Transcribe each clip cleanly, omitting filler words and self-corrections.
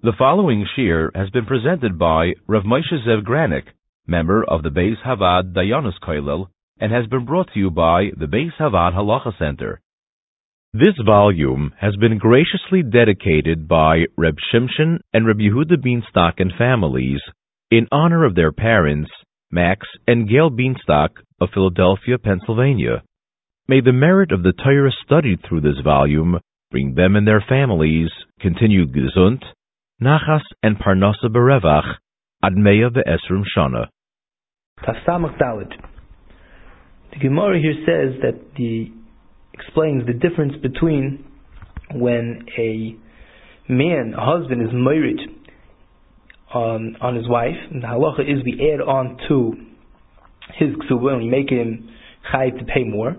The following shir has been presented by Rav Moshe Zev Granik, member of the Beis Havad Dayanos Kollel, and has been brought to you by the Beis Havad Halacha Center. This volume has been graciously dedicated by Reb Shimshon and Reb Yehuda Bienstock and families in honor of their parents, Max and Gail Bienstock of Philadelphia, Pennsylvania. May the merit of the Torah studied through this volume bring them and their families continued gesund, nachas and parnasa berevach ad meya ve'esrim shana. Tasamach Dalet. The Gemara here says that explains the difference between when a husband is married on his wife, and the halacha is we add on to his ksuba and we make him chayiv to pay more,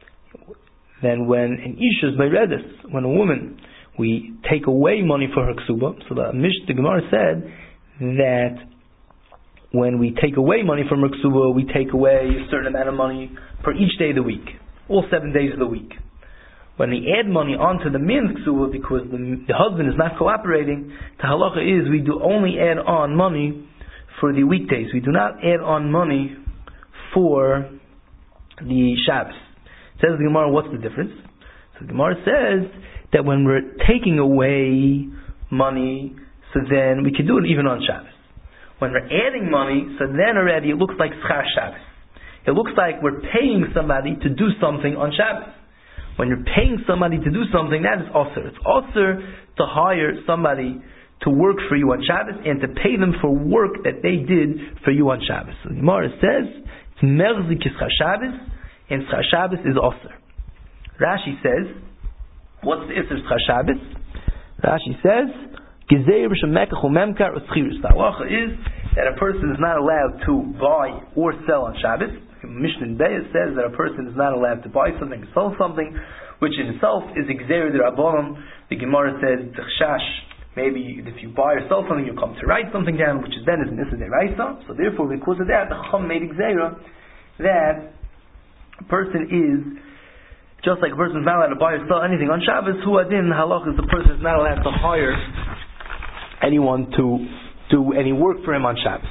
than when an isha is meiredes, when a woman, we take away money for her ksuba. So the Gemara said that when we take away money from her ksuba, we take away a certain amount of money for each day of the week, all 7 days of the week. When we add money onto the man's ksuba because the husband is not cooperating, the halacha is we do only add on money for the weekdays. We do not add on money for the Shabbos. Says the Gemara, what's the difference? So the Gemara says that when we're taking away money, so then we can do it even on Shabbos. When we're adding money, so then already it looks like schar Shabbos. It looks like we're paying somebody to do something on Shabbos. When you're paying somebody to do something, that is osir. It's osir to hire somebody to work for you on Shabbos and to pay them for work that they did for you on Shabbos. So the Gemara says, it's merzik is schar Shabbos, and schar Shabbos is osir. Rashi says, what's the isser schar Shabbos? Rashi says, gezeir b'shemekach u'memkar u'schirus. The halacha is that a person is not allowed to buy or sell on Shabbos. Mishnah Beis says that a person is not allowed to buy something, sell something, which in itself is exeir d'Rabbanan. The Gemara says, t'chshash, maybe if you buy or sell something, you come to write something down, which then is an issa d'oraisa. So therefore, because of that, the Chum made exeir that a person is, just like a person is not allowed to buy or sell anything on Shabbos, hu adin halach is the person is not allowed to hire anyone to do any work for him on Shabbos.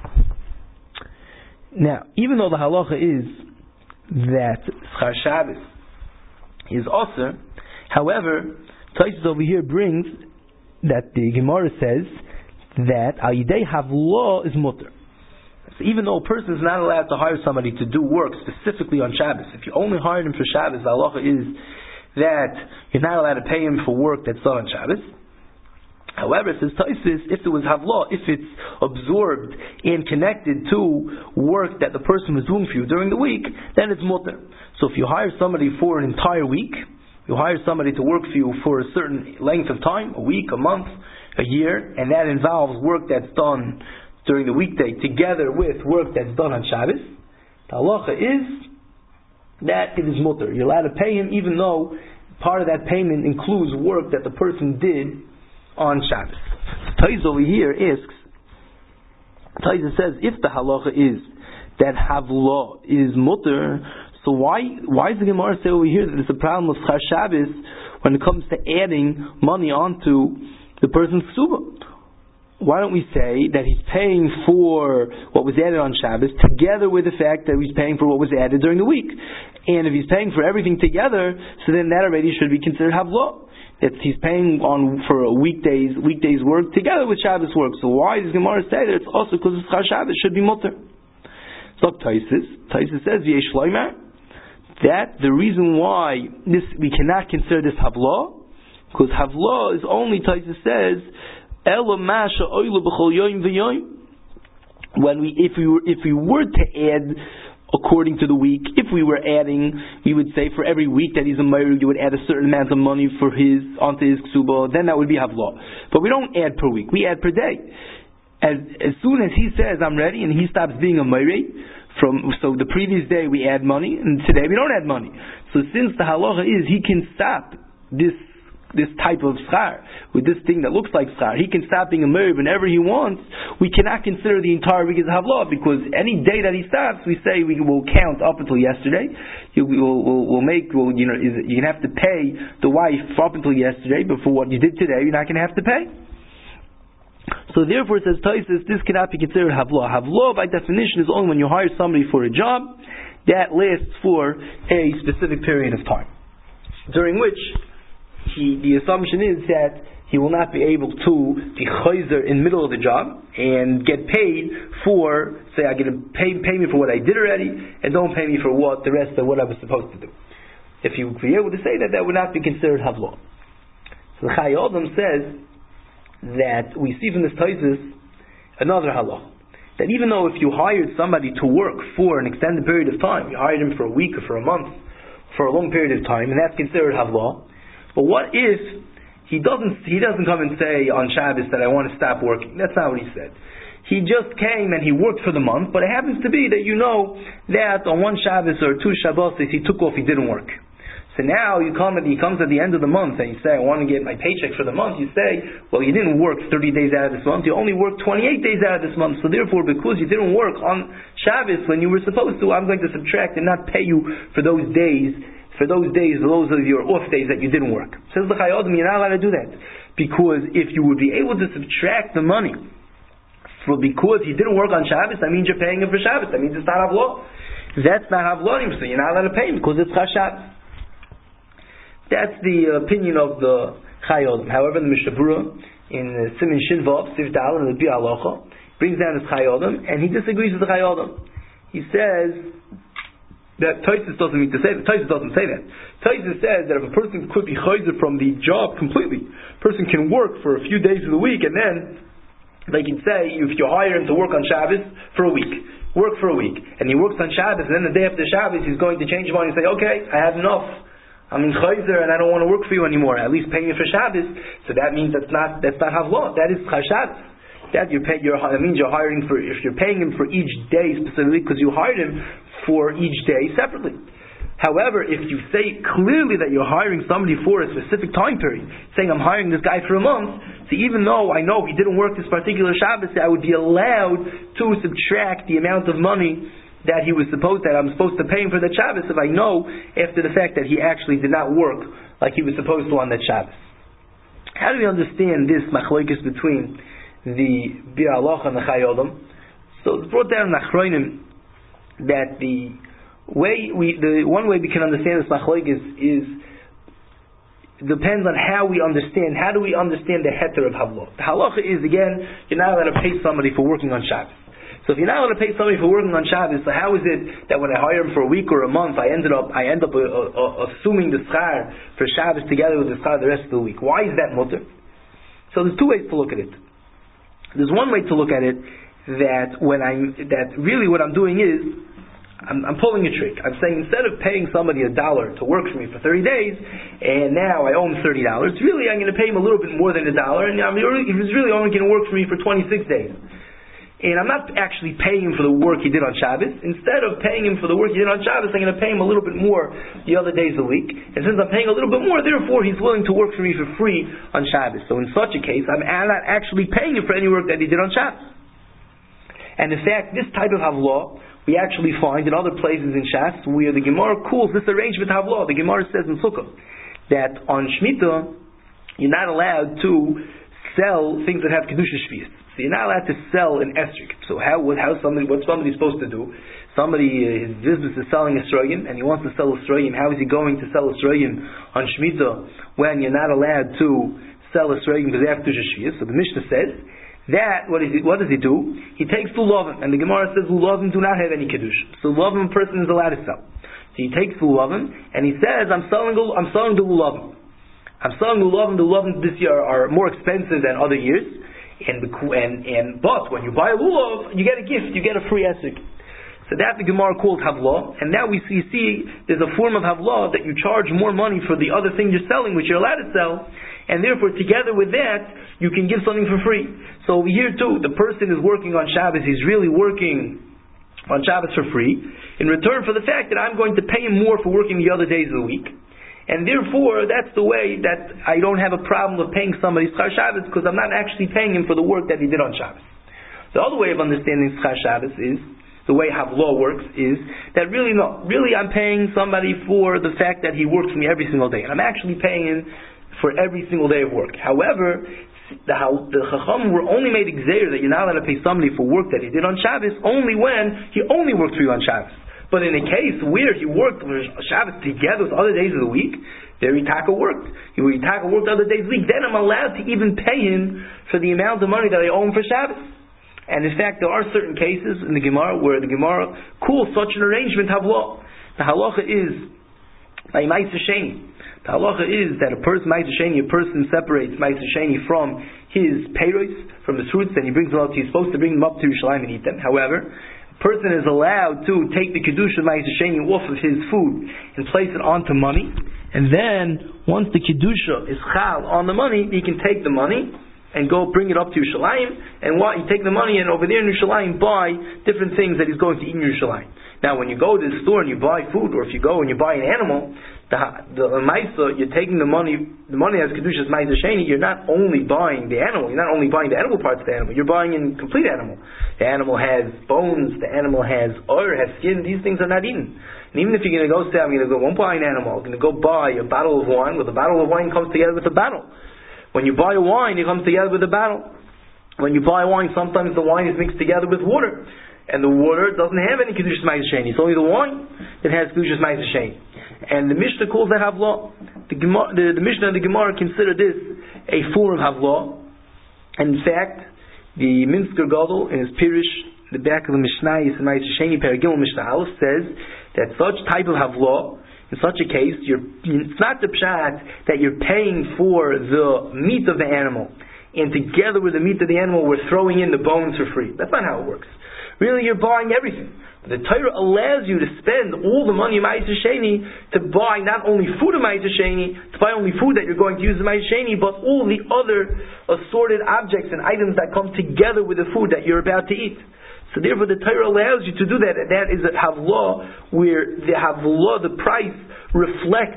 Now, even though the halacha is that schar Shabbos is osir, however, Taisus over here brings that the Gemara says that al yidei havlo is mutter. So even though a person is not allowed to hire somebody to do work specifically on Shabbos, if you only hired him for Shabbos, the halacha is that you're not allowed to pay him for work that's done on Shabbos. However, says Taisus, if there was havla, if it's absorbed and connected to work that the person was doing for you during the week, then it's mutter. So if you hire somebody for an entire week, you hire somebody to work for you for a certain length of time, a week, a month, a year, and that involves work that's done during the weekday together with work that's done on Shabbos, the halacha is that it is mutter. You're allowed to pay him even though part of that payment includes work that the person did on Shabbos. Taiz over here asks, Taiz says, if the halacha is that havla is mutter, so why does the Gemara say over here that there's a problem with schar Shabbos when it comes to adding money onto the person's ksuba? Why don't we say that he's paying for what was added on Shabbos together with the fact that he's paying for what was added during the week? And if he's paying for everything together, so then that already should be considered havla. That he's paying on for a weekdays work together with Shabbos work. So why does Gemara say that it's also because it's schar Shabbos should be mutter? So Taisus says v'yesh loimer that the reason why we cannot consider this havla, because havla is only, Taisus says, elo masha oilu b'chol yoyim v'yoyim. If we were to add according to the week, if we were adding, we would say for every week that he's a Meir, you would add a certain amount of money onto his ksuba, then that would be havla. But we don't add per week, we add per day. As soon as he says, I'm ready, and he stops being a Meir, so the previous day we add money, and today we don't add money. So since the halacha is, he can stop this type of schar, with this thing that looks like schar, he can stop being a Meir whenever he wants, we cannot consider the entire week as havla, because any day that he stops, we say we will count up until yesterday. You can have to pay the wife up until yesterday, but for what you did today, you're not going to have to pay. So therefore, it says Taisus, this cannot be considered havlah. Havlah, by definition, is only when you hire somebody for a job that lasts for a specific period of time, during which the assumption is that he will not be able to be chayzer in the middle of the job and get paid for, say, I get to pay me for what I did already, and don't pay me for the rest of what I was supposed to do. If you would be able to say that, that would not be considered havlah. So the Chai Adam says that we see from this Taisus another halach, that even though if you hired somebody to work for an extended period of time, you hired him for a week or for a month, for a long period of time, and that's considered havlah. But what if he doesn't come and say on Shabbos that I want to stop working? That's not what he said. He just came and he worked for the month, but it happens to be that you know that on one Shabbos or two Shabbos he took off, he didn't work. So now he comes at the end of the month and you say, I want to get my paycheck for the month. You say, well, you didn't work 30 days out of this month. You only worked 28 days out of this month. So therefore, because you didn't work on Shabbos when you were supposed to, I'm going to subtract and not pay you for those days. Those are your off days that you didn't work. Says the Chai Adam, you're not allowed to do that. Because if you would be able to subtract the money because he didn't work on Shabbos, that means you're paying him for Shabbos. That means it's not havlah. That's not havlah, so you're not allowed to pay him because it's Shabbos. That's the opinion of the Chai Adam. However, the Mishnah Berurah in Siman Shin Vav, Sif Dal, and the Bi Halacha brings down his Chai Adam, and he disagrees with the Chai Adam. He says that Taisus doesn't mean to say that. Taisus doesn't say that. Taisus says that if a person could be chayzer from the job completely, a person can work for a few days of the week, and then they can say, if you hire him to work on Shabbos for a week, work for a week, and he works on Shabbos, and then the day after Shabbos he's going to change his mind and say, okay, I have enough. I'm in chayzer and I don't want to work for you anymore. At least pay me for Shabbos. So that means that's not havlah. That is Shabbos. That means you're hiring for, if you're paying him for each day specifically, because you hired him for each day separately. However, if you say clearly that you're hiring somebody for a specific time period, saying I'm hiring this guy for a month, so even though I know he didn't work this particular Shabbos, I would be allowed to subtract the amount of money that I'm supposed to pay him for that Shabbos if I know after the fact that he actually did not work like he was supposed to on that Shabbos. How do we understand this machlokes between the Bi Halacha and the Chai Adam? So it's brought down in Achronim that the one way we can understand this machlokes is depends on how we understand. How do we understand the heter of havlah? The halacha is, again, you're not allowed to pay somebody for working on Shabbos. So if you're not allowed to pay somebody for working on Shabbos, so how is it that when I hire him for a week or a month, I end up assuming the schar for Shabbos together with the schar the rest of the week? Why is that mutter? So there's two ways to look at it. There's one way to look at it that really what I'm doing is I'm pulling a trick. I'm saying instead of paying somebody $1 to work for me for 30 days, and now I owe him $30, really I'm going to pay him a little bit more than $1, and he's really only going to work for me for 26 days. And I'm not actually paying him for the work he did on Shabbos. Instead of paying him for the work he did on Shabbos, I'm going to pay him a little bit more the other days of the week. And since I'm paying a little bit more, therefore he's willing to work for me for free on Shabbos. So in such a case, I'm not actually paying him for any work that he did on Shabbos. And in fact, this type of havlah we actually find in other places in Shas where the Gemara calls this arrangement havlah. The Gemara says in Sukkah that on Shemitah you're not allowed to sell things that have Kedusha Shvius. So you're not allowed to sell an esrog. So what's somebody supposed to do? His business is selling esrogim, and he wants to sell esrogim. How is he going to sell esrogim on Shemitah when you're not allowed to sell esrogim because they have Kedusha Shvius? So the Mishnah says that what does he do? He takes lulavim, and the Gemara says lulavim do not have any Kedusha. So lulavim a person is allowed to sell. So he takes lulavim, and he says, I'm selling the lulavim. I'm selling lulavim. The lulavim this year are more expensive than other years. But when you buy a lulav, you get a gift, you get a free esrog. So that the Gemara called havlah, and now we see there's a form of havlah that you charge more money for the other thing you're selling, which you're allowed to sell, and therefore together with that, you can give something for free. So over here too, the person is working on Shabbos, he's really working on Shabbos for free, in return for the fact that I'm going to pay him more for working the other days of the week. And therefore, that's the way that I don't have a problem of paying somebody Schar Shabbos, because I'm not actually paying him for the work that he did on Shabbos. The other way of understanding Schar Shabbos is, the way havlah works is, that really I'm paying somebody for the fact that he works for me every single day. And I'm actually paying him for every single day of work. However, the Chacham were only made exer that you're not allowed to pay somebody for work that he did on Shabbos only when he only worked for you on Shabbos. But in a case where he worked on Shabbos together with other days of the week, there Yitaka worked. Yitaka worked other days of the week. Then I'm allowed to even pay him for the amount of money that I owe him for Shabbos. And in fact, there are certain cases in the Gemara where the Gemara calls such an arrangement havla. The halacha is by Ma'aser Sheni. The halacha is that a person separates Ma'aser Sheni from his peiros, from his fruits, and he brings them up. He's supposed to bring them up to Yerushalayim and eat them. However, a person is allowed to take the kedusha of Ma'aser Sheni off of his food and place it onto money. And then, once the kedusha is chal on the money, he can take the money and go bring it up to Yerushalayim, and you take the money and over there in Yerushalayim buy different things that he's going to eat in Yerushalayim. Now, when you go to the store and you buy food, or if you go and you buy an animal, the Maisa, you're taking the money has Kedushas Ma'aser Sheni, you're not only buying the animal, you're not only buying the edible parts of the animal, you're buying a complete animal. The animal has bones, the animal has oil, has skin, these things are not eaten. And even if you're going to go say, won't buy an animal, I'm going to go buy a bottle of wine, well, the bottle of wine comes together with the bottle. When you buy a wine, it comes together with the bottle. When you buy wine, sometimes the wine is mixed together with water. And the water doesn't have any Kedushas Ma'aser Sheni. It's only the wine that has Kedushas Ma'aser Sheni. And the Mishnah calls that Havla. The Mishnah and the Gemara consider this a form of Havla. And in fact, the Minsker Gadol in his Pirish, the back of the Mishnah, is Ma'aser Sheni, Paragimel Mishnah Aleph, says that such type of Havla, in such a case, it's not the pshat that you're paying for the meat of the animal, and together with the meat of the animal, we're throwing in the bones for free. That's not how it works. Really, you're buying everything. The Torah allows you to spend all the money of Ma'aser Sheni to buy not only food of Ma'aser Sheni, to buy only food that you're going to use in Ma'aser Sheni, but all the other assorted objects and items that come together with the food that you're about to eat. So therefore the Torah allows you to do that, and that is a Havla, where the Havla, the price, reflects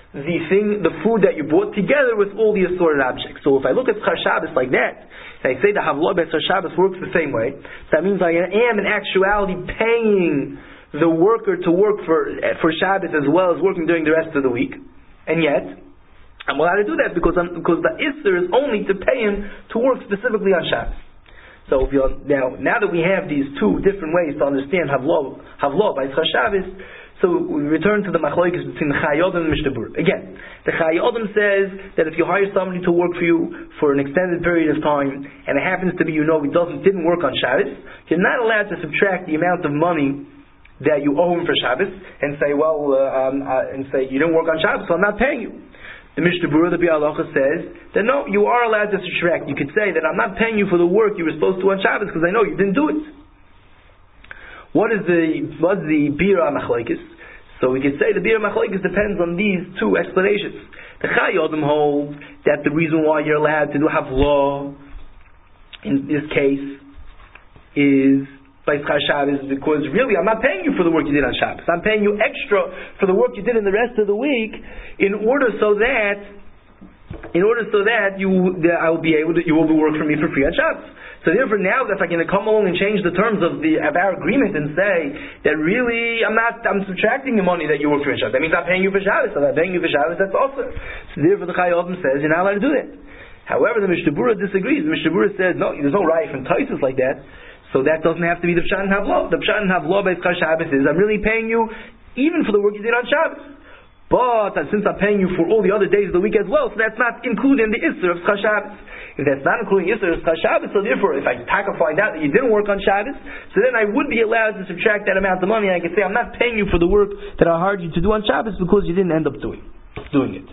the food that you bought together with all the assorted objects. So if I look at Schar Shabbos like that, and I say the Havla by Schar Shabbos works the same way, that means I am in actuality paying the worker to work for Shabbos as well as working during the rest of the week, and yet I'm allowed to do that because the Isser is only to pay him to work specifically on Shabbos. So now that we have these two different ways to understand Havla by Schar Shabbos, so we return to the machlokes between the Chayei Adam and Mishnah Berurah. Again, the Chayei Adam says that if you hire somebody to work for you for an extended period of time, and it happens to be he didn't work on Shabbos, you're not allowed to subtract the amount of money that you owe him for Shabbos and say, you didn't work on Shabbos, so I'm not paying you. The Mishnah Berurah, the Biur Halacha, says that no, you are allowed to subtract. You could say that I'm not paying you for the work you were supposed to on Shabbos because I know you didn't do it. What's the Biur Machlokes? So we could say the Biur Machlokes depends on these two explanations. The Chayei Adam holds that the reason why you're allowed to do Havla in this case is by Schar Shabbos, because really I'm not paying you for the work you did on Shabbos. I'm paying you extra for the work you did in the rest of the week in order so that you will be work for me for free on Shabbos. So therefore now if I'm going to come along and change the terms of our agreement and say that really I'm subtracting the money that you work for on Shabbos, that means I'm paying you for Shabbos. So I'm paying you for Shabbos, that's also. So therefore the Chayei Adam says you're not allowed to do that. However, the Mishnah Berurah disagrees. The Mishnah Berurah says no, there's no raya from Taisus like that. So that doesn't have to be the Pshat and Havla. The Pshat and Havla by Schar Shabbos is I'm really paying you even for the work you did on Shabbos. But since I'm paying you for all the other days of the week as well, so that's not included in the Isser of Schar Shabbos. If that's not including Isser of Schar Shabbos, so therefore if I find out that you didn't work on Shabbos, so then I would be allowed to subtract that amount of money and I can say I'm not paying you for the work that I hired you to do on Shabbos because you didn't end up doing it.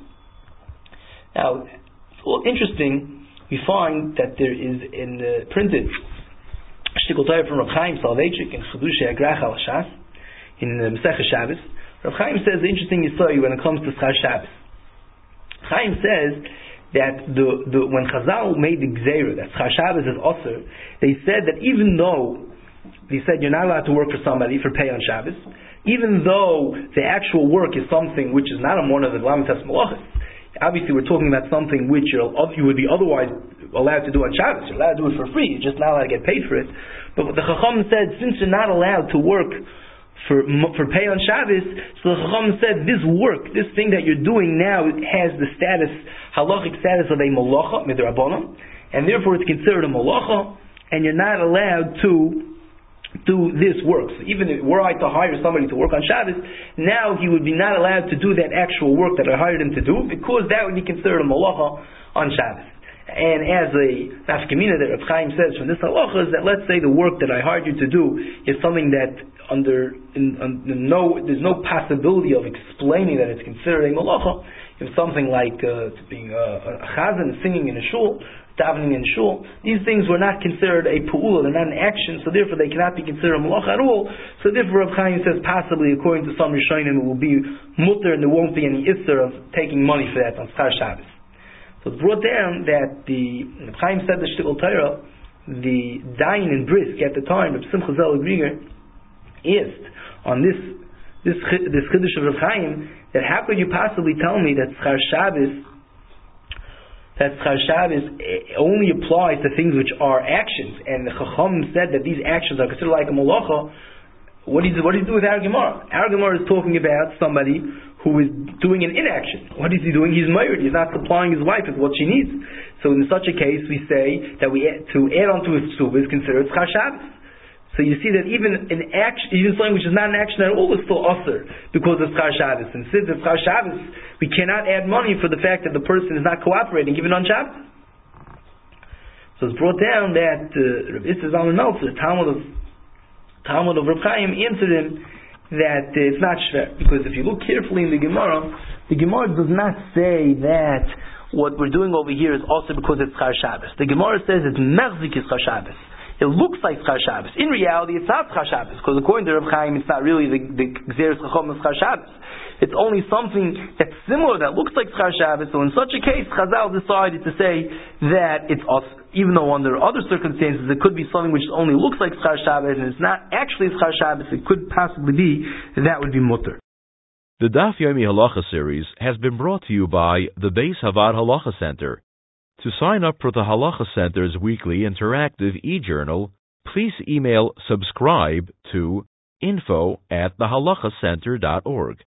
Now, it's all interesting. We find that there is in the printed Shtickle Torah from Rav Chaim Soloveitchik in Chiddushei Agrach al Shas in Masechah Shabbos. Rav Chaim says the interesting story when it comes to Schar Shabbos. Chaim says that when Chazal made the Gzeira that Schar Shabbos is Osir, they said that even though they said you're not allowed to work for somebody for pay on Shabbos, even though the actual work is something which is not a one of the Lamitas Malachas. Obviously, we're talking about something which you would be otherwise allowed to do on Shabbos. You're allowed to do it for free. You're just not allowed to get paid for it. But the Chacham said, since you're not allowed to work for pay on Shabbos, so the Chacham said, this work, this thing that you're doing now, has the halachic status of a malacha midrabanan, and therefore it's considered a malacha, and you're not allowed to do this work. So even if were I to hire somebody to work on Shabbos, now he would be not allowed to do that actual work that I hired him to do, because that would be considered a malacha on Shabbos. And as a nafkamina that Reb Chaim says from this halacha is that, let's say the work that I hired you to do is something that there's no possibility of explaining that it's considered a malacha. If something like being a chazan, singing in a shul, davening in shul, these things were not considered a pu'ula, they're not an action, so therefore they cannot be considered a malacha at all. So therefore Reb Chaim says possibly, according to some Rishonim, it will be mutter and there won't be any isser of taking money for that on Schar Shabbos. So it's brought down that Reb Chaim said the Shtickle Torah, the dayan in Brisk at the time, Reb Simcha Zelig Rieger, asked on this chiddush of Reb Chaim, that how could you possibly tell me that Schar Shabbos only applies to things which are actions, and the Chacham said that these actions are considered like a malacha? What do you do with our Gemara? Our Gemara is talking about somebody who is doing an inaction. What is he doing? He's married. He's not supplying his wife with what she needs. So in such a case, we say that to add on to his ksuba is considered Schar Shabbos. So you see that even something which is not an action at all is still usher because of Schar Shabbos. And since it's Schar Shabbos, we cannot add money for the fact that the person is not cooperating, even on Shabbos. So it's brought down that Rav Issa Zalman Meltzer, Talmud of Reb Chaim, answered him that it's not shver, because if you look carefully in the Gemara does not say that what we're doing over here is also because it's Schar Shabbos. The Gemara says it's mechzik is Schar Shabbos. It looks like Schar Shabbos. In reality, it's not Schar Shabbos, because according to Reb Chaim, it's not really the Gzeres Chacham of Schar Shabbos. It's only something that's similar, that looks like Schar Shabbos. So in such a case, Chazal decided to say that it's us, even though under other circumstances it could be something which only looks like Schar Shabbos and it's not actually Schar Shabbos, it could possibly be that would be mutter. The Daf Yomi Halacha series has been brought to you by the Beis Havad Halacha Center. To sign up for the Halacha Center's weekly interactive e-journal, please email subscribe to info@thehalachacenter.org.